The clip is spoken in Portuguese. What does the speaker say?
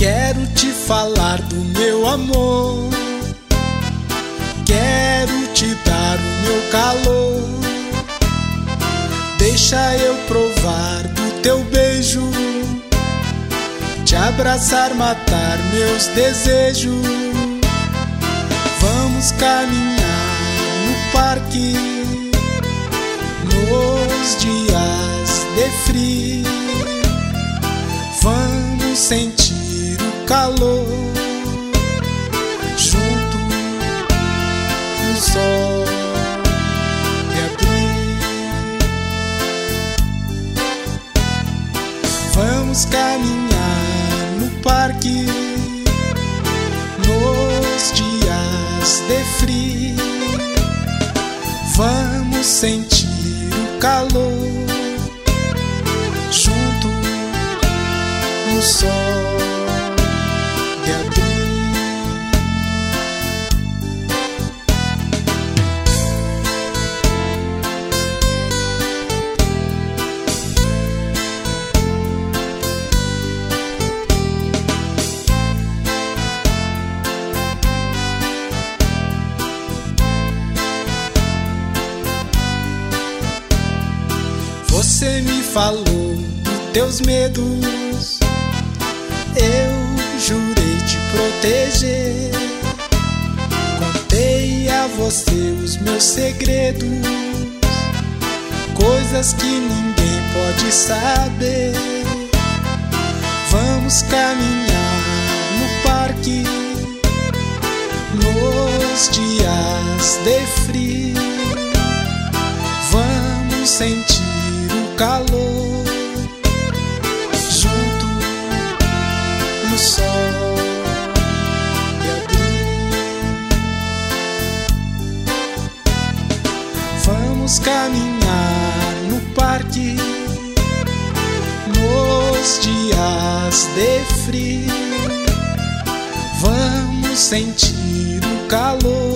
Quero te falar do meu amor, quero te dar o meu calor. Deixa eu provar do teu beijo, te abraçar, matar meus desejos. Vamos caminhar no parque, nos dias de frio. Vamos sentir o calor junto no sol de abril. Vamos caminhar no parque, nos dias de frio. Vamos sentir o calor junto no sol de abril. Você me falou dos teus medos, eu jurei te proteger. Contei a você os meus segredos, coisas que ninguém pode saber. Vamos caminhar no parque, nos dias de frio. Vamos sentir o calor junto no sol de abril. Vamos caminhar no parque, nos dias de frio. Vamos sentir o calor